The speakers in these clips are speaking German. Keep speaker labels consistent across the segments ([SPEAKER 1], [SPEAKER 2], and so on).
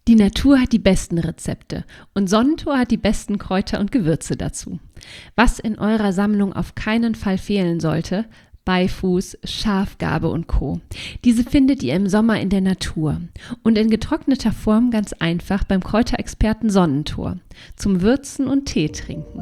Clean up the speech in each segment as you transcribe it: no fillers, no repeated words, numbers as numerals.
[SPEAKER 1] Die Natur hat die besten Rezepte und Sonnentor hat die besten Kräuter und Gewürze dazu. Was in eurer Sammlung auf keinen Fall fehlen sollte: Beifuß, Schafgarbe und Co. Diese findet ihr im Sommer in der Natur und in getrockneter Form ganz einfach beim Kräuterexperten Sonnentor zum Würzen und Tee trinken.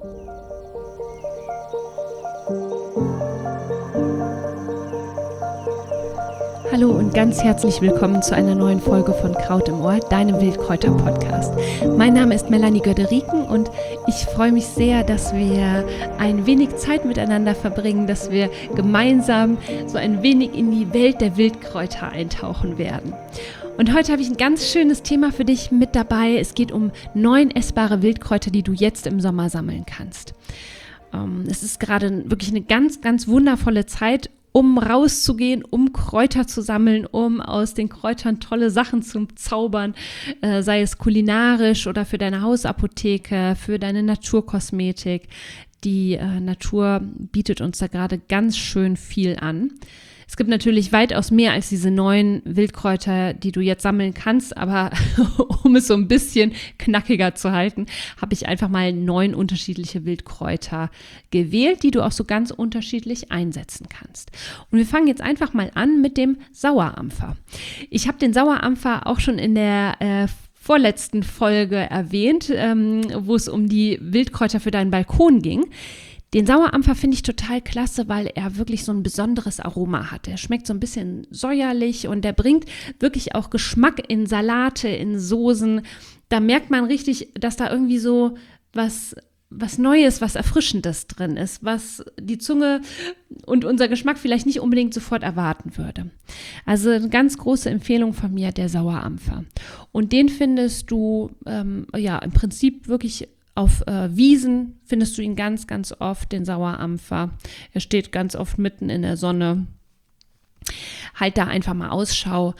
[SPEAKER 1] Hallo und ganz herzlich willkommen zu einer neuen Folge von Kraut im Ohr, deinem Wildkräuter-Podcast. Mein Name ist Melanie Göderiken und ich freue mich sehr, dass wir ein wenig Zeit miteinander verbringen, dass wir gemeinsam so ein wenig in die Welt der Wildkräuter eintauchen werden. Und heute habe ich ein ganz schönes Thema für dich mit dabei. Es geht um 9 essbare Wildkräuter, die du jetzt im Sommer sammeln kannst. Es ist gerade wirklich eine ganz, ganz wundervolle Zeit, um rauszugehen, um Kräuter zu sammeln, um aus den Kräutern tolle Sachen zu zaubern, sei es kulinarisch oder für deine Hausapotheke, für deine Naturkosmetik. Die Natur bietet uns da gerade ganz schön viel an. Es gibt natürlich weitaus mehr als diese 9 Wildkräuter, die du jetzt sammeln kannst, aber um es so ein bisschen knackiger zu halten, habe ich einfach mal 9 unterschiedliche Wildkräuter gewählt, die du auch so ganz unterschiedlich einsetzen kannst. Und wir fangen jetzt einfach mal an mit dem Sauerampfer. Ich habe den Sauerampfer auch schon in der vorletzten Folge erwähnt, wo es um die Wildkräuter für deinen Balkon ging. Den Sauerampfer finde ich total klasse, weil er wirklich so ein besonderes Aroma hat. Er schmeckt so ein bisschen säuerlich und der bringt wirklich auch Geschmack in Salate, in Soßen. Da merkt man richtig, dass da irgendwie so was Neues, was Erfrischendes drin ist, was die Zunge und unser Geschmack vielleicht nicht unbedingt sofort erwarten würde. Also eine ganz große Empfehlung von mir, der Sauerampfer. Und den findest du im Prinzip wirklich auf Wiesen, findest du ihn ganz, ganz oft, den Sauerampfer. Er steht ganz oft mitten in der Sonne. Halt da einfach mal Ausschau.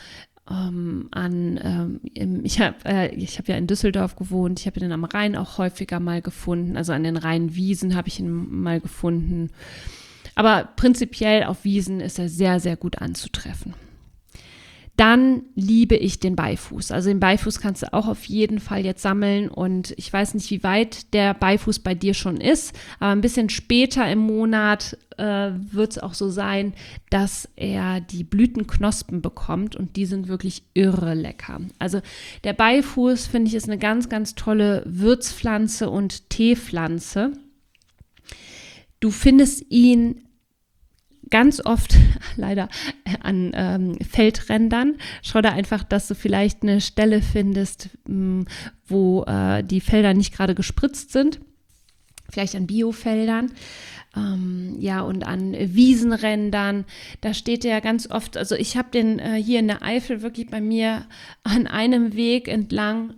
[SPEAKER 1] Ich habe ja in Düsseldorf gewohnt, ich habe ihn am Rhein auch häufiger mal gefunden, also an den Rheinwiesen habe ich ihn mal gefunden. Aber prinzipiell auf Wiesen ist er sehr, sehr gut anzutreffen. Dann liebe ich den Beifuß. Also den Beifuß kannst du auch auf jeden Fall jetzt sammeln und ich weiß nicht, wie weit der Beifuß bei dir schon ist, aber ein bisschen später im Monat wird es auch so sein, dass er die Blütenknospen bekommt und die sind wirklich irre lecker. Also der Beifuß, finde ich, ist eine ganz, ganz tolle Würzpflanze und Teepflanze. Du findest ihn ganz oft leider an Feldrändern. Schau da einfach, dass du vielleicht eine Stelle findest, wo die Felder nicht gerade gespritzt sind. Vielleicht an Biofeldern. Und an Wiesenrändern. Da steht der ganz oft, also ich habe den hier in der Eifel wirklich bei mir an einem Weg entlang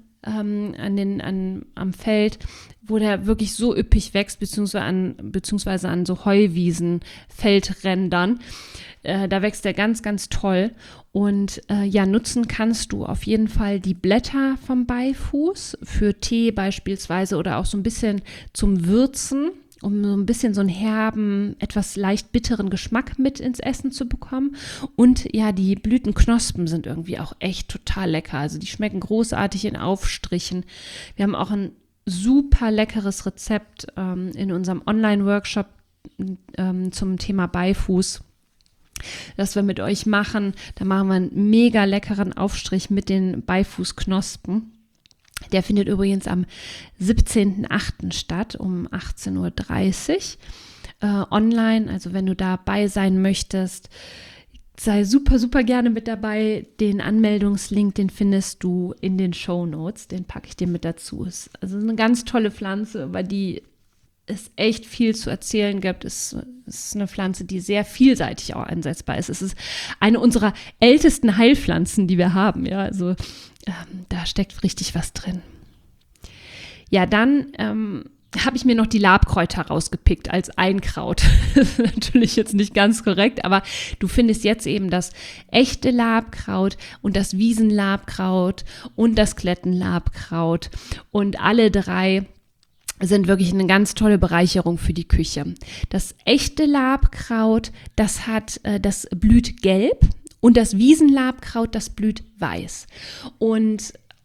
[SPEAKER 1] am Feld, wo der wirklich so üppig wächst, beziehungsweise an so Heuwiesen, Feldrändern. Da wächst der ganz, ganz toll. Und nutzen kannst du auf jeden Fall die Blätter vom Beifuß für Tee beispielsweise oder auch so ein bisschen zum Würzen, um so ein bisschen so einen herben, etwas leicht bitteren Geschmack mit ins Essen zu bekommen. Und ja, die Blütenknospen sind irgendwie auch echt total lecker. Also die schmecken großartig in Aufstrichen. Wir haben auch ein super leckeres Rezept in unserem Online-Workshop zum Thema Beifuß, das wir mit euch machen. Da machen wir einen mega leckeren Aufstrich mit den Beifußknospen. Der findet übrigens am 17.08. statt, um 18.30 Uhr online. Also wenn du dabei sein möchtest, sei super, super gerne mit dabei. Den Anmeldungslink, den findest du in den Shownotes. Den packe ich dir mit dazu. Ist also eine ganz tolle Pflanze, über die es echt viel zu erzählen gibt. Es ist eine Pflanze, die sehr vielseitig auch einsetzbar ist. Es ist eine unserer ältesten Heilpflanzen, die wir haben. Ja, also da steckt richtig was drin. Ja, dann habe ich mir noch die Labkräuter rausgepickt als Einkraut. Das ist natürlich jetzt nicht ganz korrekt, aber du findest jetzt eben das echte Labkraut und das Wiesenlabkraut und das Klettenlabkraut. Und alle 3 sind wirklich eine ganz tolle Bereicherung für die Küche. Das echte Labkraut, das blüht gelb und das Wiesenlabkraut, das blüht weiß. Und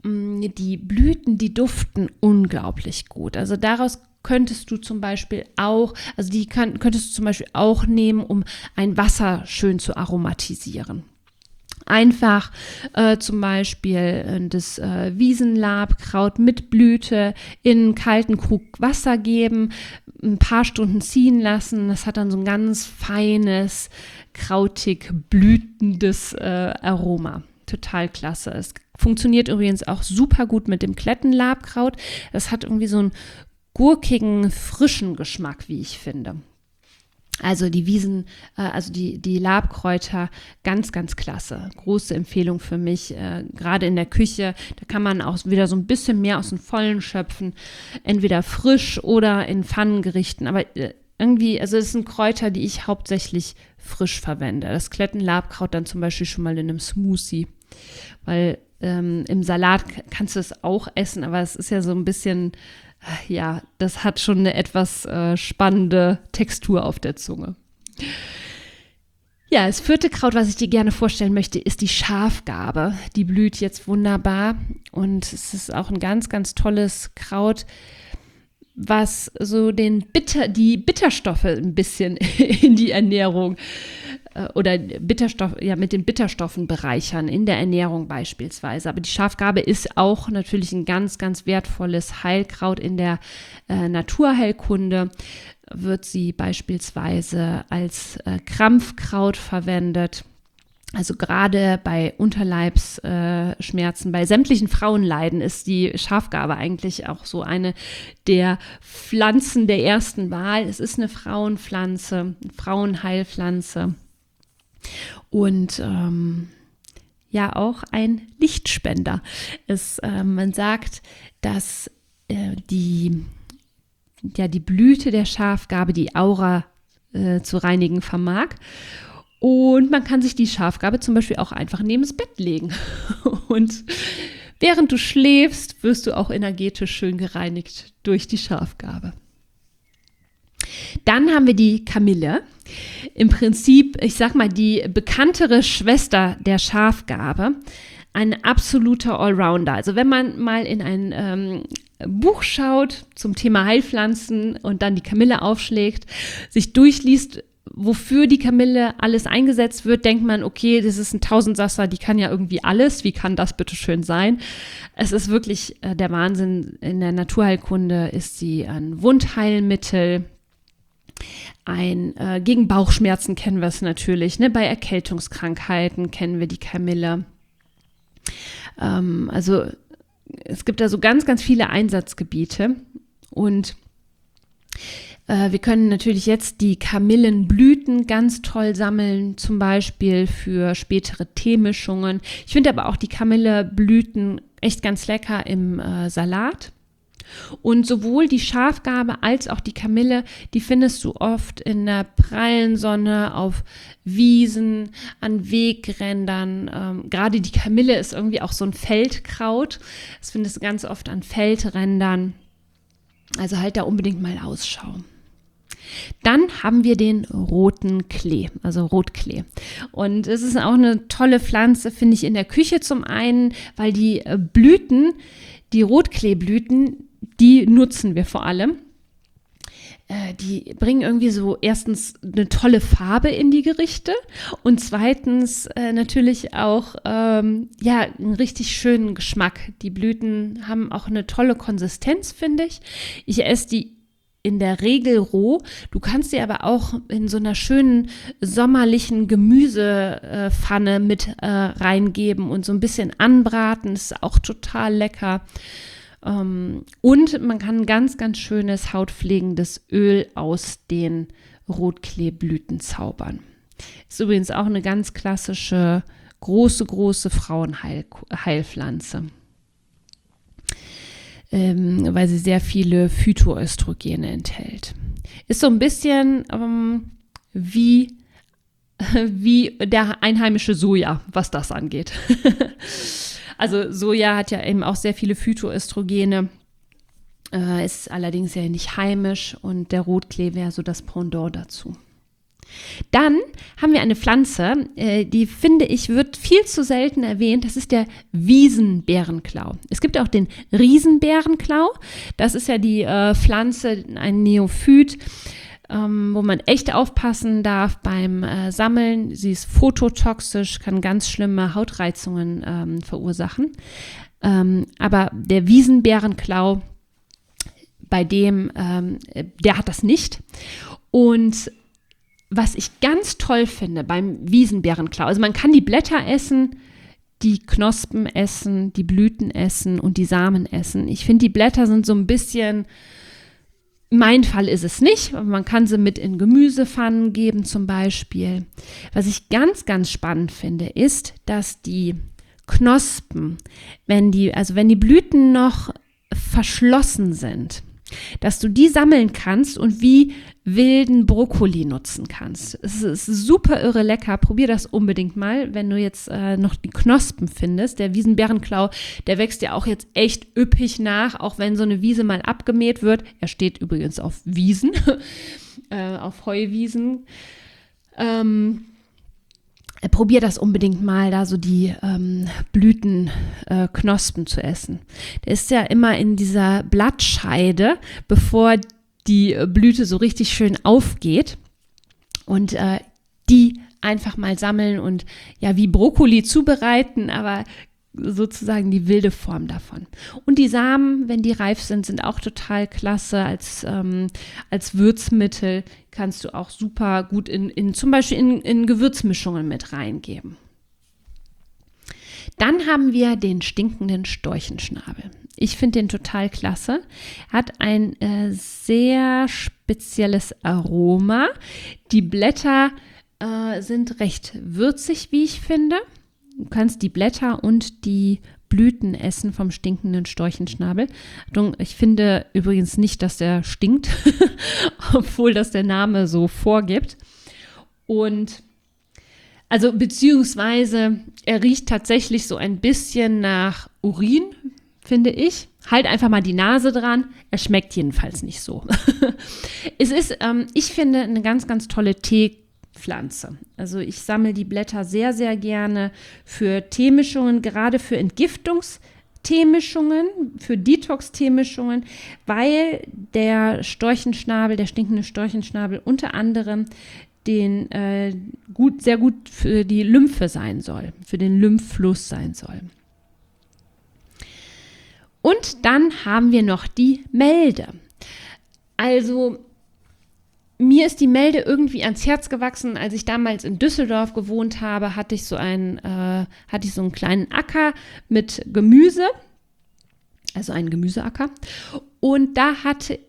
[SPEAKER 1] die Blüten, die duften unglaublich gut. Also daraus könntest du zum Beispiel auch, also die könntest du zum Beispiel auch nehmen, um ein Wasser schön zu aromatisieren. Einfach zum Beispiel das Wiesenlabkraut mit Blüte in einen kalten Krug Wasser geben, ein paar Stunden ziehen lassen. Das hat dann so ein ganz feines, krautig blütendes Aroma. Total klasse. Es funktioniert übrigens auch super gut mit dem Klettenlabkraut. Das hat irgendwie so einen gurkigen, frischen Geschmack, wie ich finde. Also die die Labkräuter, ganz, ganz klasse. Große Empfehlung für mich, gerade in der Küche. Da kann man auch wieder so ein bisschen mehr aus dem Vollen schöpfen. Entweder frisch oder in Pfannengerichten. Aber irgendwie, also es sind Kräuter, die ich hauptsächlich frisch verwende. Das Klettenlabkraut dann zum Beispiel schon mal in einem Smoothie. Weil im Salat kannst du es auch essen, aber es ist ja so ein bisschen... Ja, das hat schon eine etwas spannende Textur auf der Zunge. Ja, das 4. Kraut, was ich dir gerne vorstellen möchte, ist die Schafgarbe. Die blüht jetzt wunderbar und es ist auch ein ganz, ganz tolles Kraut, was so die Bitterstoffe ein bisschen in die Ernährung oder mit den Bitterstoffen bereichern, in der Ernährung beispielsweise. Aber die Schafgarbe ist auch natürlich ein ganz, ganz wertvolles Heilkraut in der Naturheilkunde. Wird sie beispielsweise als Krampfkraut verwendet. Also gerade bei Unterleibsschmerzen, bei sämtlichen Frauenleiden ist die Schafgarbe eigentlich auch so eine der Pflanzen der ersten Wahl. Es ist eine Frauenpflanze, eine Frauenheilpflanze. Und ja, auch ein Lichtspender. Man sagt, dass die Blüte der Schafgarbe die Aura zu reinigen vermag. Und man kann sich die Schafgarbe zum Beispiel auch einfach neben das Bett legen. Und während du schläfst, wirst du auch energetisch schön gereinigt durch die Schafgarbe. Dann haben wir die Kamille. Im Prinzip, ich sag mal, die bekanntere Schwester der Schafgarbe. Ein absoluter Allrounder. Also wenn man mal in ein Buch schaut zum Thema Heilpflanzen und dann die Kamille aufschlägt, sich durchliest, wofür die Kamille alles eingesetzt wird, denkt man, okay, das ist ein Tausendsasser, die kann ja irgendwie alles. Wie kann das bitte schön sein? Es ist wirklich der Wahnsinn. In der Naturheilkunde ist sie ein Wundheilmittel. Gegen Bauchschmerzen kennen wir es natürlich. Ne? Bei Erkältungskrankheiten kennen wir die Kamille. Also es gibt da so ganz, ganz viele Einsatzgebiete. Und wir können natürlich jetzt die Kamillenblüten ganz toll sammeln, zum Beispiel für spätere Teemischungen. Ich finde aber auch die Kamilleblüten echt ganz lecker im Salat. Und sowohl die Schafgarbe als auch die Kamille, die findest du oft in der prallen Sonne, auf Wiesen, an Wegrändern. Gerade die Kamille ist irgendwie auch so ein Feldkraut. Das findest du ganz oft an Feldrändern. Also halt da unbedingt mal Ausschau. Dann haben wir den roten Klee, also Rotklee. Und es ist auch eine tolle Pflanze, finde ich, in der Küche zum einen, weil die Blüten, die Rotkleeblüten, die nutzen wir vor allem. Die bringen irgendwie so erstens eine tolle Farbe in die Gerichte und zweitens natürlich auch einen richtig schönen Geschmack. Die Blüten haben auch eine tolle Konsistenz, finde ich. Ich esse die in der Regel roh. Du kannst sie aber auch in so einer schönen sommerlichen Gemüsepfanne mit reingeben und so ein bisschen anbraten. Das ist auch total lecker. Und man kann ein ganz, ganz schönes hautpflegendes Öl aus den Rotkleeblüten zaubern. Ist übrigens auch eine ganz klassische, große Frauenheilpflanze. Weil sie sehr viele Phytoöstrogene enthält. Ist so ein bisschen wie der einheimische Soja, was das angeht. Also Soja hat ja eben auch sehr viele Phytoöstrogene, ist allerdings ja nicht heimisch und der Rotklee wäre so das Pendant dazu. Dann haben wir eine Pflanze, die finde ich wird viel zu selten erwähnt. Das ist der Wiesenbärenklau. Es gibt auch den Riesenbärenklau. Das ist ja die Pflanze, ein Neophyt, wo man echt aufpassen darf beim Sammeln. Sie ist phototoxisch, kann ganz schlimme Hautreizungen verursachen. Aber der Wiesenbärenklau, bei dem, der hat das nicht. Und was ich ganz toll finde beim Wiesenbärenklau, also man kann die Blätter essen, die Knospen essen, die Blüten essen und die Samen essen. Ich finde, die Blätter sind so ein bisschen, mein Fall ist es nicht, aber man kann sie mit in Gemüsepfannen geben zum Beispiel. Was ich ganz, ganz spannend finde, ist, dass die Knospen, wenn die Blüten noch verschlossen sind, dass du die sammeln kannst und wie wilden Brokkoli nutzen kannst. Es ist super irre lecker. Probier das unbedingt mal, wenn du jetzt noch die Knospen findest. Der Wiesenbärenklau, der wächst ja auch jetzt echt üppig nach, auch wenn so eine Wiese mal abgemäht wird. Er steht übrigens auf Wiesen, auf Heuwiesen. Probier das unbedingt mal, da so die Blütenknospen zu essen. Der ist ja immer in dieser Blattscheide, bevor die Blüte so richtig schön aufgeht. Und die einfach mal sammeln und ja wie Brokkoli zubereiten, aber sozusagen die wilde Form davon. Und die Samen, wenn die reif sind, sind auch total klasse als Würzmittel. Kannst du auch super gut zum Beispiel in Gewürzmischungen mit reingeben. Dann haben wir den stinkenden Storchenschnabel. Ich finde den total klasse. Hat ein sehr spezielles Aroma. Die Blätter sind recht würzig, wie ich finde. Du kannst die Blätter und die Blüten essen vom stinkenden Storchenschnabel. Ich finde übrigens nicht, dass der stinkt, obwohl das der Name so vorgibt. Und also beziehungsweise er riecht tatsächlich so ein bisschen nach Urin, finde ich. Halt einfach mal die Nase dran. Er schmeckt jedenfalls nicht so. Es ist, ich finde, eine ganz, ganz tolle Teepflanze. Also ich sammle die Blätter sehr, sehr gerne für Teemischungen, gerade für Entgiftungsteemischungen, für Detox-Teemischungen, weil der Storchenschnabel, der stinkende Storchenschnabel unter anderem sehr gut für die Lymphe sein soll, für den Lymphfluss sein soll. Und dann haben wir noch die Melde. Also mir ist die Melde irgendwie ans Herz gewachsen. Als ich damals in Düsseldorf gewohnt habe, hatte ich so einen kleinen Acker mit Gemüse, also einen Gemüseacker. Und da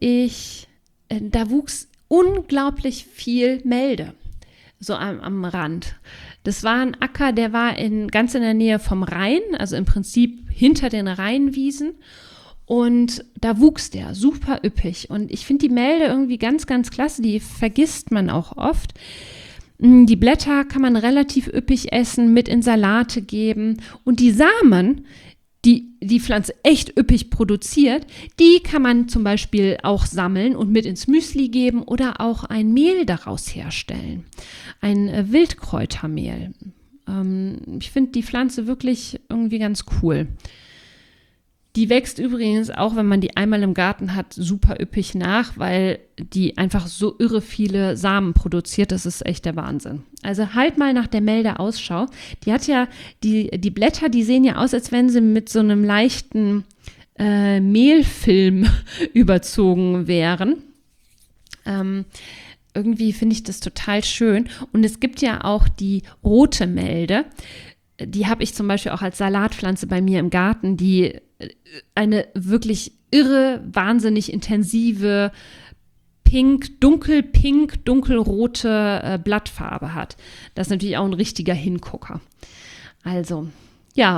[SPEAKER 1] wuchs unglaublich viel Melde, so am Rand. Das war ein Acker, der war ganz in der Nähe vom Rhein, also im Prinzip hinter den Rheinwiesen. Und da wuchs der super üppig. Und ich finde die Melde irgendwie ganz, ganz klasse. Die vergisst man auch oft. Die Blätter kann man relativ üppig essen, mit in Salate geben. Und die Samen, die Pflanze echt üppig produziert, die kann man zum Beispiel auch sammeln und mit ins Müsli geben oder auch ein Mehl daraus herstellen. Ein Wildkräutermehl. Ich finde die Pflanze wirklich irgendwie ganz cool. Die wächst übrigens auch, wenn man die einmal im Garten hat, super üppig nach, weil die einfach so irre viele Samen produziert. Das ist echt der Wahnsinn. Also halt mal nach der Melde Ausschau. Die hat ja, die Blätter, die sehen ja aus, als wenn sie mit so einem leichten Mehlfilm überzogen wären. Irgendwie finde ich das total schön. Und es gibt ja auch die rote Melde. Die habe ich zum Beispiel auch als Salatpflanze bei mir im Garten, die eine wirklich irre, wahnsinnig intensive dunkelrote Blattfarbe hat. Das ist natürlich auch ein richtiger Hingucker. Also, ja, und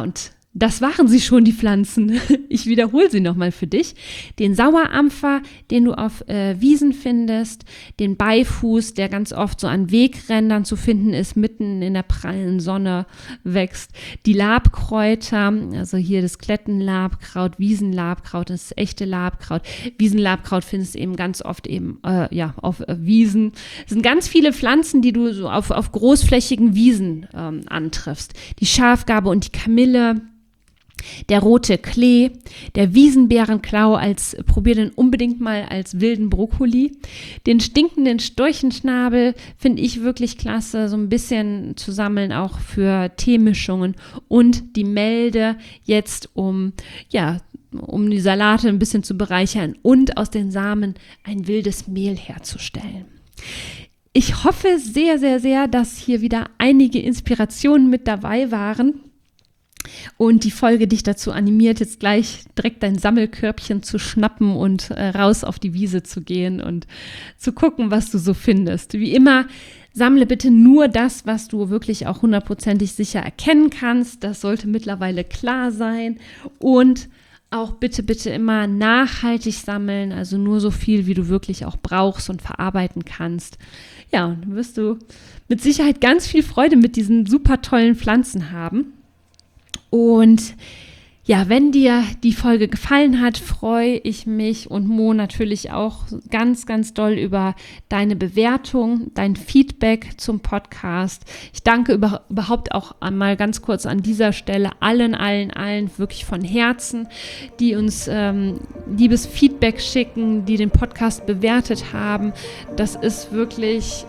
[SPEAKER 1] das waren sie schon, die Pflanzen. Ich wiederhole sie nochmal für dich. Den Sauerampfer, den du auf Wiesen findest, den Beifuß, der ganz oft so an Wegrändern zu finden ist, mitten in der prallen Sonne wächst. Die Labkräuter, also hier das Klettenlabkraut, Wiesenlabkraut, das echte Labkraut. Wiesenlabkraut findest du eben ganz oft eben auf Wiesen. Es sind ganz viele Pflanzen, die du so auf großflächigen Wiesen antriffst. Die Schafgarbe und die Kamille. Der rote Klee, der Wiesenbeerenklau, probier den unbedingt mal als wilden Brokkoli. Den stinkenden Storchenschnabel finde ich wirklich klasse, so ein bisschen zu sammeln, auch für Teemischungen. Und die Melde jetzt, um die Salate ein bisschen zu bereichern und aus den Samen ein wildes Mehl herzustellen. Ich hoffe sehr, sehr, sehr, dass hier wieder einige Inspirationen mit dabei waren. Und die Folge dich dazu animiert, jetzt gleich direkt dein Sammelkörbchen zu schnappen und raus auf die Wiese zu gehen und zu gucken, was du so findest. Wie immer, sammle bitte nur das, was du wirklich auch 100%ig sicher erkennen kannst. Das sollte mittlerweile klar sein. Und auch bitte, bitte immer nachhaltig sammeln, also nur so viel, wie du wirklich auch brauchst und verarbeiten kannst. Ja, und dann wirst du mit Sicherheit ganz viel Freude mit diesen super tollen Pflanzen haben. Und ja, wenn dir die Folge gefallen hat, freue ich mich und Mo natürlich auch ganz, ganz doll über deine Bewertung, dein Feedback zum Podcast. Ich danke überhaupt auch einmal ganz kurz an dieser Stelle allen wirklich von Herzen, die uns liebes Feedback schicken, die den Podcast bewertet haben. Das ist wirklich,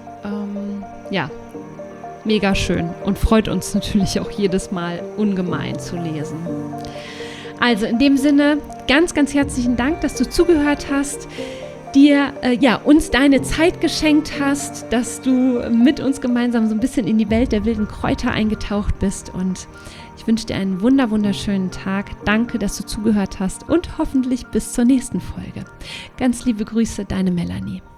[SPEAKER 1] mega schön und freut uns natürlich auch jedes Mal ungemein zu lesen. Also in dem Sinne, ganz, ganz herzlichen Dank, dass du zugehört hast, dir uns deine Zeit geschenkt hast, dass du mit uns gemeinsam so ein bisschen in die Welt der wilden Kräuter eingetaucht bist, und ich wünsche dir einen wunderschönen Tag. Danke, dass du zugehört hast, und hoffentlich bis zur nächsten Folge. Ganz liebe Grüße, deine Melanie.